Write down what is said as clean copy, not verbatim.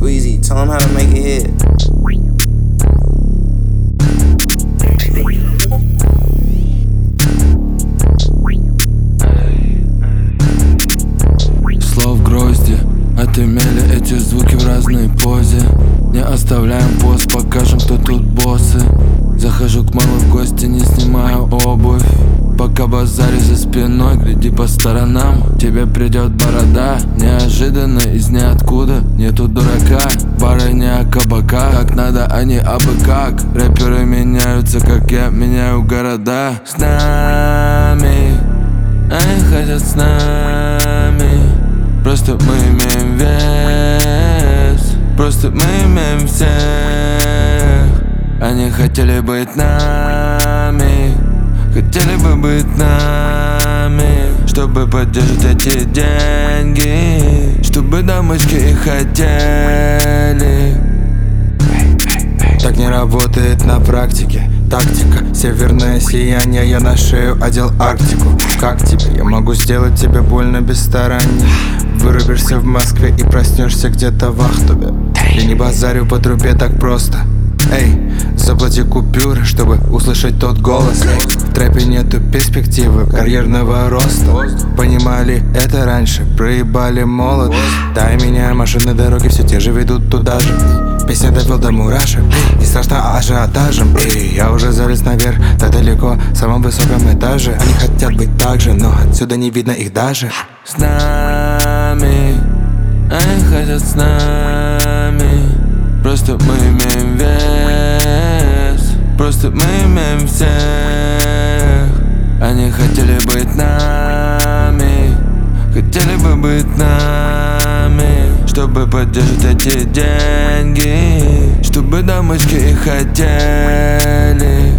Weezy, tell him how to make it hit. Слов грозди отымели эти звуки в разной позе. Не оставляем пост, покажем, кто тут боссы. Захожу к маме в гости, не снимаю обувь. Пока базарю за спиной, гляди по сторонам. Тебе придет борода, неожиданно из ниоткуда. Нету дурака, бары не о кабаках. Как надо, а не абы как. Рэперы меняются, как я меняю города. С нами, они хотят с нами. Просто мы имеем вес, просто мы имеем всех. Они хотели быть нами, хотели бы быть нами, чтобы поддержать эти деньги, чтобы дамочки их хотели. Так не работает на практике. Тактика, северное сияние, я на шею одел Арктику. Как тебе? Я могу сделать тебе больно без стараний. Вырубишься в Москве и проснешься где-то в Ахтубе. Я не базарю по трубе так просто. Эй, заплати купюры, чтобы услышать тот голос. В трэпе нету перспективы карьерного роста. Понимали это раньше, проебали молодость. Дай меня, машины, дороги все те же ведут туда же. Песня довел до мурашек, не страшно ажиотажем. Я уже залез наверх, так далеко, в самом высоком этаже. Они хотят быть так же, но отсюда не видно их даже. С нами, они хотят с нами. Просто мы имеем вес, просто мы имеем всех. Они хотели быть нами, хотели бы быть нами, чтобы поддержать эти деньги, чтобы дамочки их хотели.